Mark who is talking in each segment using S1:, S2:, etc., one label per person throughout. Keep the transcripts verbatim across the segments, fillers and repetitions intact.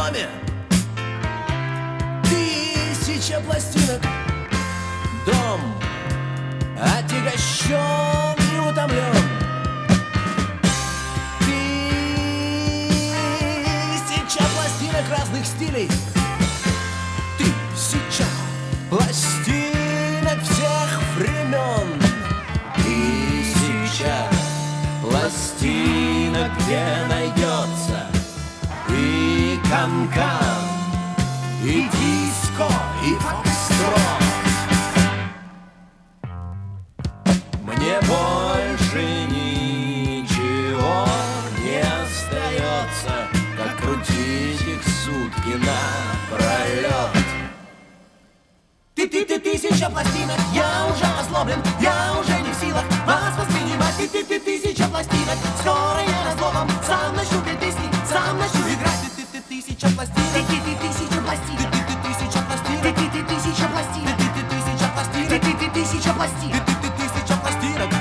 S1: доме тысяча пластинок. Дом отягощен и утомлен. Тысяча пластинок разных стилей. Тысяча пластинок всех времен. Тысяча пластинок, где найдется и канкан, и диско, и фокстрот. Мне больше ничего не остается, как крутить их сутки напролет. Ты-ты-ты, тысяча пластинок, я уже озлоблен, я уже не в силах вас воспринимать. Ты-ты-ты, тысяча пластинок, скоро я разломом сам начну петь песни, сам начну играть. Ты-ты-ты, тысяча пластинок, ты-ты-ты, тысяча пластинок, ты-ты-ты, тысяча пластинок, ты-ты-ты, тысяча пластинок, ты-ты-ты, тысяча пластинок, ты-ты-ты, тысяча пластинок, ты-ты-ты, тысяча пластинок.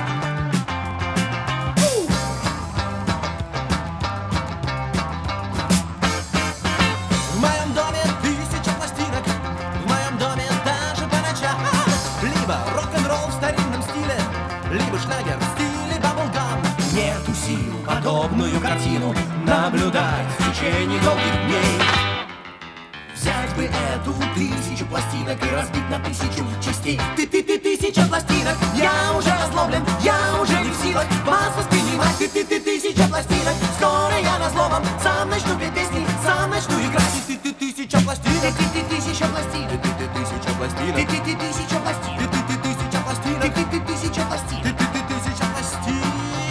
S1: В моем доме тысяча пластинок, в моем доме даже по ночам. Либо рок-н-ролл в старинном стиле, либо шлягер в стиле баблгам. Нету сил подобную картину наблюдать в течение долгих дней. Взять бы эту тысячу пластинок и разбить на тысячу частей. Ты-ты-ты, тысяча пластинок, я уже озлоблен, я уже не в силах вас воспринимать. Ты-ты-ты, тысяча пластинок, скоро я разломом сам начну петь песни, сам начну играть. Ты-ты-ты, тысяча пластинок, ты-ты-ты, тысяча пластинок, ты-ты-ты, тысяча пластинок, ты-ты-ты, тысяча пластинок, ты-ты-ты, тысяча пластинок, ты-ты-ты, тысяча пластинок, ты-ты-ты, тысяча пластинок.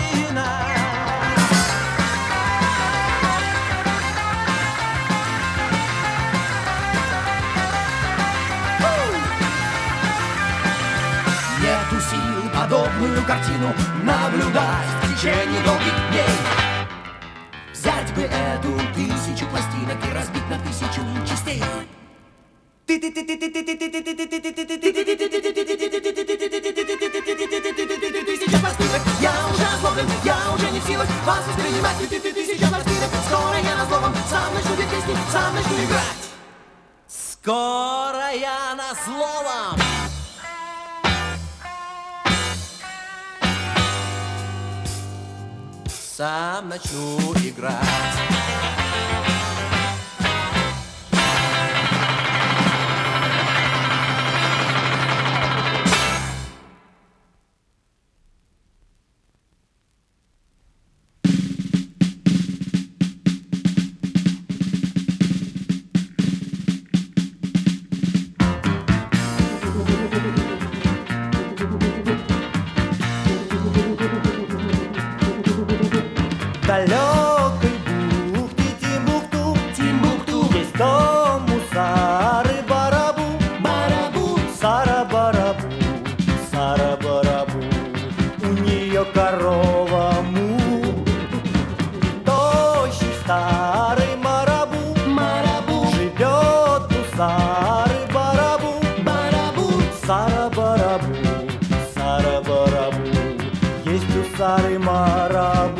S1: Нету сил подобную картину наблюдать в течение долгих дней. Взять бы эту тысячу пластинок и разбить на тысячу частей. Тысяча пластинок, я уже озлоблен, я уже не в силах вас воспринимать. Тысяча пластинок, скоро я назломом сам начну петь песни, сам начну играть. Скоро я назломом сам начну играть.
S2: Далекой бухте Тимбукту,
S1: Тимбукту,
S2: есть дом у Сары Барабу,
S1: Барабу,
S2: Сара Барабу, Сара Барабу. У нее корова му, тощий старый Марабу,
S1: Марабу,
S2: живет у Сары Барабу,
S1: Барабу,
S2: Сара Барабу, Сара Барабу. Есть у Сары Марабу.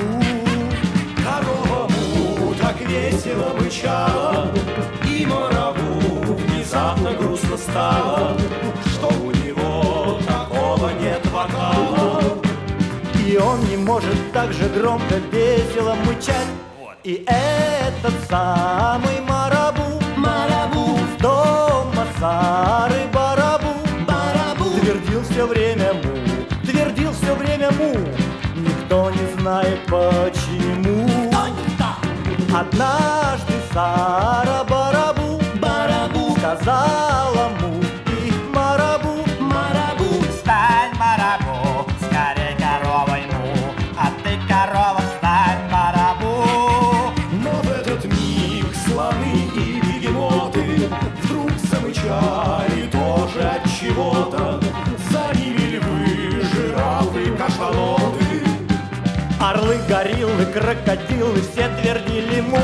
S3: Корова му так весело мычала, и Марабу внезапно грустно стало, что у него такого нет вокала.
S2: И он не может так же громко, весело мычать. И этот самый Марабу,
S1: Марабу,
S2: из дома Сары Барабу,
S1: Барабу,
S2: твердил все время му, твердил все время му. Никто не знает почему.
S1: кто, никто.
S2: Однажды Сара Барабу,
S1: Барабу,
S2: сказала му и Марабу,
S1: Марабу,
S2: стань, Марабу, скорей коровой му, а ты, корова, стань, Марабу.
S3: Но в этот миг слоны и бегемоты вдруг замычали тоже от чего-то. За ними львы, жирафы, кашалоты.
S2: Орлы, гориллы, крокодилы все твердили му.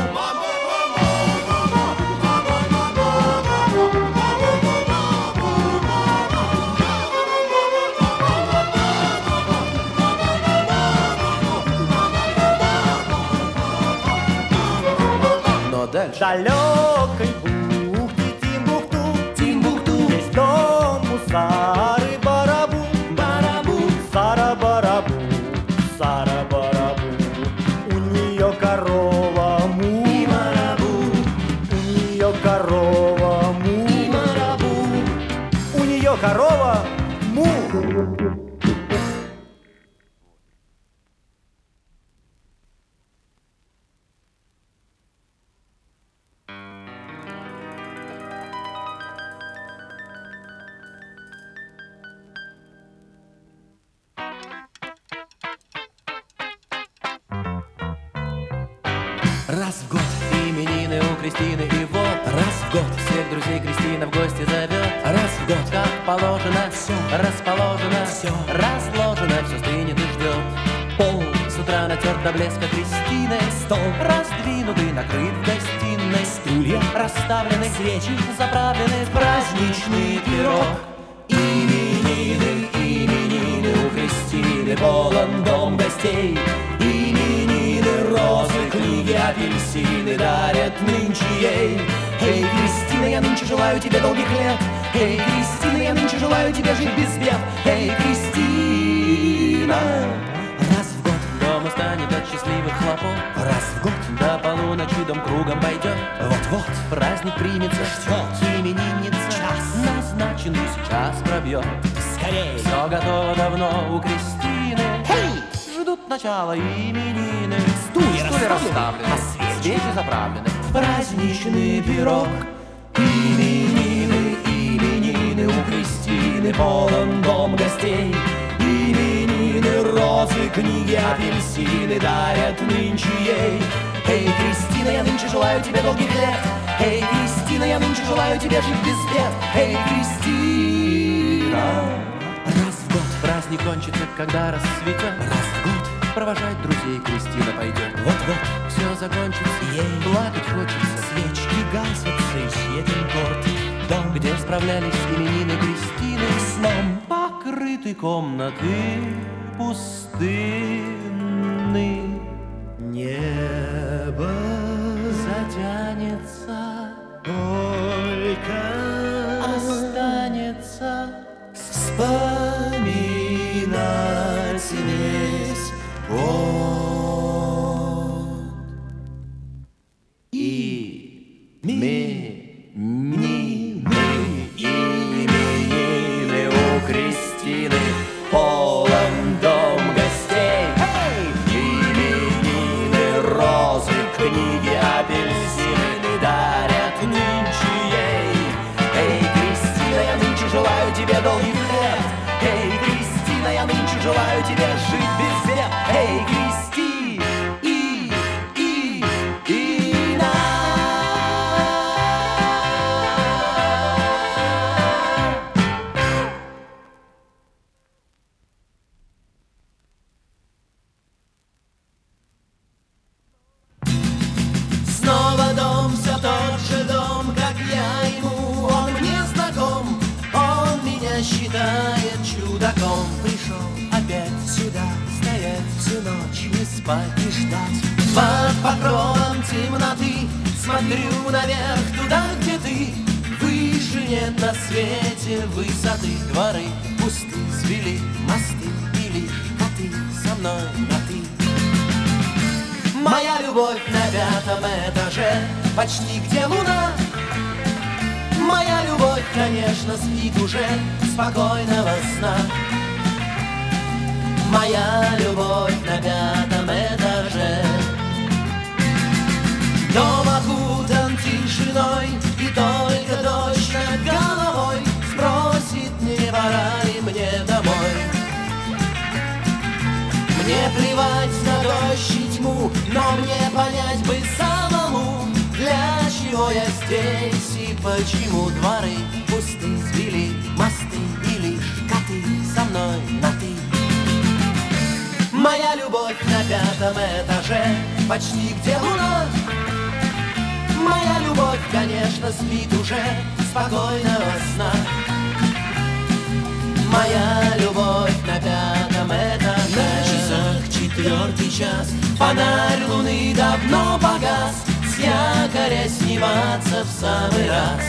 S1: но дальше
S2: Далекой
S1: Почему? Раз в год именины у Кристины, и вот раз в год всех друзей Кристина в гости зовет. Раз в год, как положено, все расположено, все разложено, все стынет и ждет. Пол с утра натерт до блеска Кристины, стол раздвинутый, накрыт в гостиной, стулья расставлены, свечи заправлены в праздничный пирог. Именины, именины у Кристины, полон дом гостей. Розы, книги, апельсины дарят нынче ей. Эй, Кристина, я нынче желаю тебе долгих лет. Эй, Кристина, я нынче желаю тебе жить без бед. Эй, Кристина. Раз в год дом устанет от счастливых хлопот. Раз в год до полуночи дом кругом пойдет. Вот-вот праздник примется, ждет именинница. Час назначенный сейчас пробьет. Скорей, все готово давно у Кристины. Эй! Ждут начала именины. Стулья расставлены, а свечи заправлены в праздничный пирог. Именины, именины у Кристины, полон дом гостей. Именины, розы, книги, апельсины дарят нынче ей. Эй, Кристина, я нынче желаю тебе долгих лет. Эй, Кристина, я нынче желаю тебе жить без бед. Эй, Кристина. Раз в год праздник кончится, когда рассветет. Раз в год провожать друзей Кристина пойдет. Вот-вот все закончится, ей плакать хочется. Свечки гасятся и светен торт. Дом, где справлялись именины Кристины, сном покрыты комнаты пустынны. Небо затянется, только останется вспоминать весь год. Именины, именины у Кристины, полон дом гостей. Именины, розы, книги, апельсины дарят нынче ей. Эй, Кристина, я нынче желаю тебе долгих лет. Эй, Кристина, я нынче желаю тебе жить без бед. Эй, Кристи, и, и, и на. Снова дом, все тот же дом, как я ему, он мне знаком. Он меня считает чудаком. Пришел опять сюда, стоять всю ночь, не спать и ждать. Под покровом темноты смотрю наверх, туда, где ты. Выше нет на свете высоты. Дворы пусты, свели мосты, и лишь коты со мной на ты. Моя любовь на пятом этаже, почти где луна. Моя любовь, конечно, спит уже, спокойного сна. Моя любовь на пятом этаже. Дом окутан тишиной, и только дождь над головой спросит, не пора ли мне домой. Мне плевать на дождь и тьму, но мне понять бы самому, для чего я здесь и почему. Дворы пусты, свели мосты, и лишь коты со мной на ты. Моя любовь на пятом этаже, почти где луна. Моя любовь, конечно, спит уже, спокойного сна. Моя любовь на пятом этаже. На часах четвертый час, фонарь луны давно погас, с якоря сниматься в самый раз.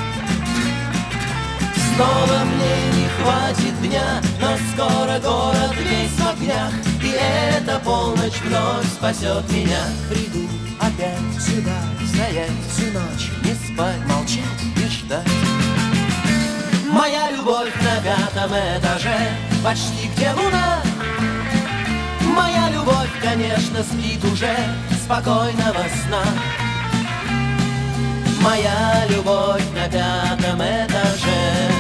S1: Снова мне не хватит дня, но скоро город весь в огнях, и эта полночь вновь спасет меня. Приду опять сюда, стоять всю ночь, не спать, молчать и ждать. Моя любовь на пятом пятом этаже, почти где луна. Моя любовь, конечно, спит уже, спокойного сна. Моя любовь на пятом этаже.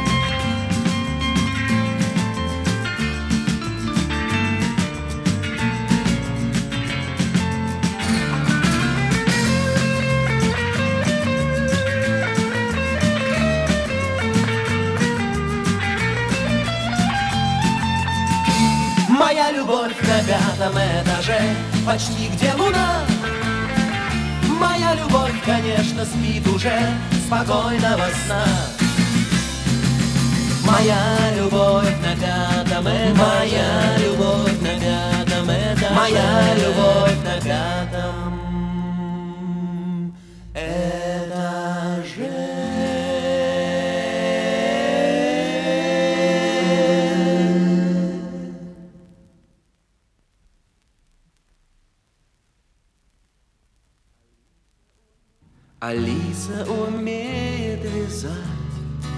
S1: Моя любовь на пятом этаже, почти где луна. Моя любовь, конечно, спит уже, спокойного сна. Моя любовь на пятом этаже. Моя любовь на пятом этаже. Моя любовь на пятом этаже. Алиса умеет вязать,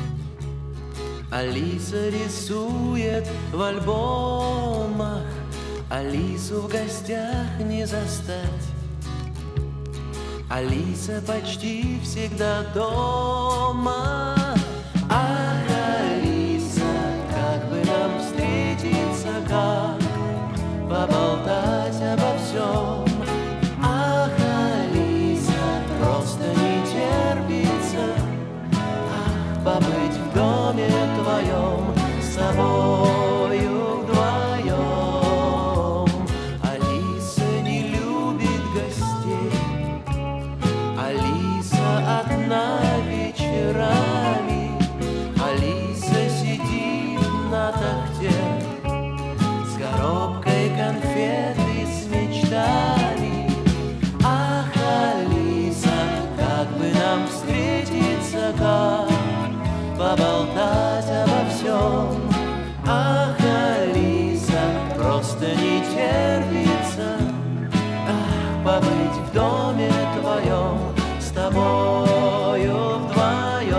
S1: Алиса рисует в альбомах, Алису в гостях не застать. Alisa почти всегда дома. Ах, Алиса, как бы нам встретиться, как поболтать обо всем. Ах, Алиса, просто не терпится, ах, побыть в доме твоем с тобою вдвоем. Алиса не любит гостей, Алиса одна вечерами, Алиса сидит на тахте с коробкой конфет и с мечтами. Ах, Алиса, как бы нам встретиться, как поболтать обо всем. Ах, Алиса, просто не терпится, ах, побыть в доме твоем с тобою вдвоем.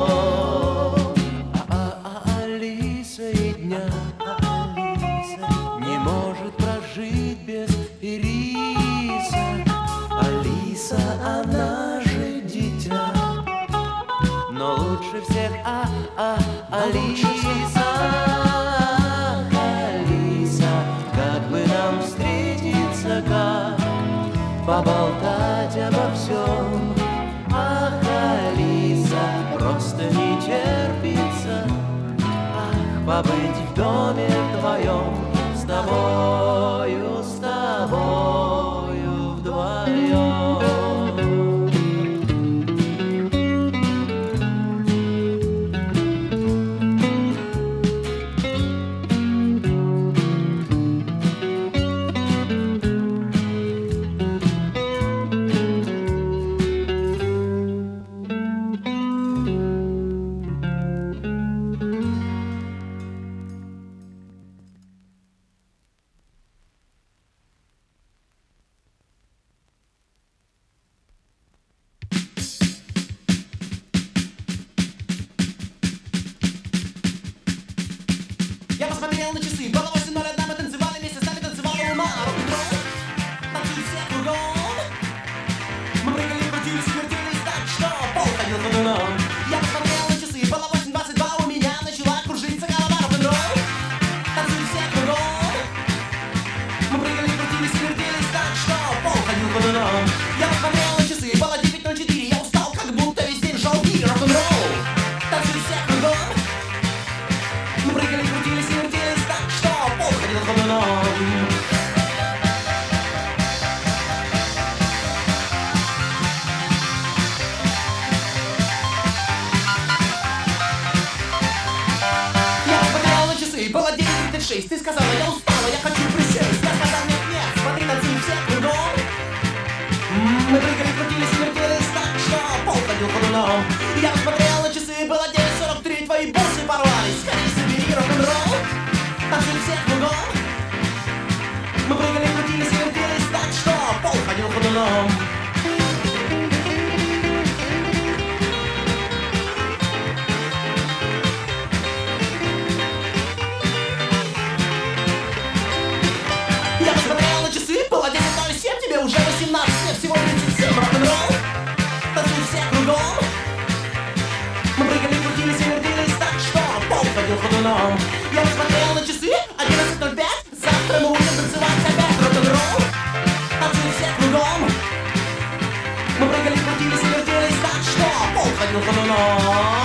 S1: А, а, а Алиса и дня, а Алиса не может прожить без ириса. Алиса, она же дитя, но лучше всех, а, а, Алиса. Алиса, как бы нам встретиться, как поболтать обо всем. Ах, Алиса, просто не терпится, ах, побыть в доме твоем с тобою, с тобою вдвоем. Я посмотрел на часы, было восемь ноль один, мы танцевали вместе, с нами танцевала луна. Рок-н-ролл, танцуют все кругом. Мы прыгали, крутились, вертелись так, что пол ходил ходуном. Я посмотрел на часы, было восемь двадцать два, у меня начала кружиться голова. Рок-н-ролл, танцуют все кругом. Мы прыгали, крутились, вертелись так, что пол ходил ходуном. Я посмотрел на часы, было девять ноль четыре, я устал, как будто весь день жал в мире. Рок-н-ролл, танцуют все кругом. Мы прыгали, крутились и вертелись так, что пол ходил ходуном. Я посмотрел на часы, было девять тридцать шесть. Ты сказала, я устала, я хочу присесть. Я сказал, нет, нет, смотри, танцуем все кругом. Мы прыгали, крутились и вертелись так, что пол ходил ходуном. Я посмотрел на часы, было девять сорок три, твои бусы порвались. Скорее собери рок-н-ролл, танцуем все кругом. Мы прыгали, крутились и вертелись так, что пол ходил ходуном. рок-н-ролл, танцуют все кругом. Мы прыгали, крутились и вертелись так, что пол ходил ходуном. Я посмотрел на часы, одиннадцать ноль пять. Завтра мы будем танцевать опять рок-н-ролл, танцуют все кругом. Мы прыгали, крутились и вертелись так, что пол ходил ходуном.